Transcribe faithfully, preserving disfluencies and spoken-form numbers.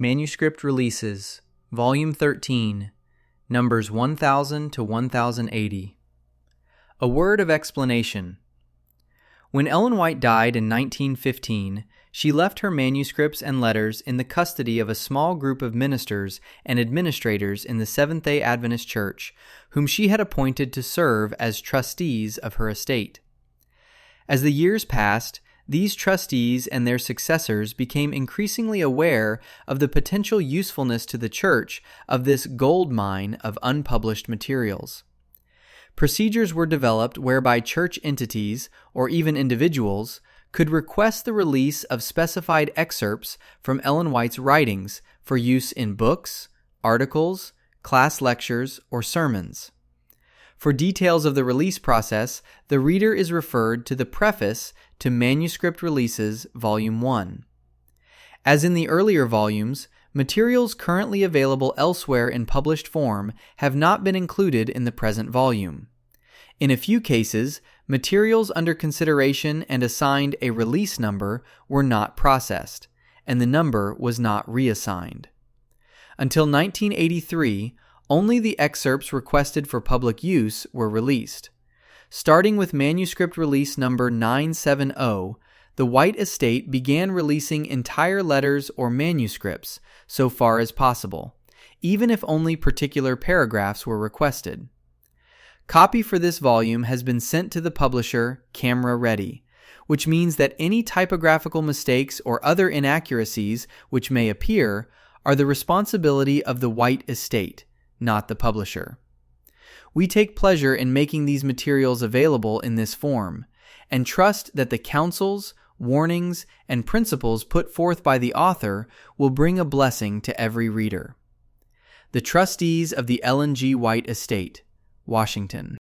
Manuscript Releases, Volume thirteen, Numbers one thousand to one thousand eighty. A word of explanation. When Ellen White died in nineteen fifteen, she left her manuscripts and letters in the custody of a small group of ministers and administrators in the Seventh-day Adventist Church, whom she had appointed to serve as trustees of her estate. As the years passed, these trustees and their successors became increasingly aware of the potential usefulness to the church of this gold mine of unpublished materials. Procedures were developed whereby church entities, or even individuals, could request the release of specified excerpts from Ellen White's writings for use in books, articles, class lectures, or sermons. For details of the release process, the reader is referred to the preface to Manuscript Releases, Volume one. As in the earlier volumes, materials currently available elsewhere in published form have not been included in the present volume. In a few cases, materials under consideration and assigned a release number were not processed, and the number was not reassigned. Until nineteen eighty-three, only the excerpts requested for public use were released. Starting with manuscript release number nine seventy, the White estate began releasing entire letters or manuscripts so far as possible, even if only particular paragraphs were requested. Copy for this volume has been sent to the publisher camera ready, which means that any typographical mistakes or other inaccuracies which may appear are the responsibility of the White estate, not the publisher. We take pleasure in making these materials available in this form, and trust that the counsels, warnings, and principles put forth by the author will bring a blessing to every reader. The Trustees of the Ellen G. White Estate, Washington.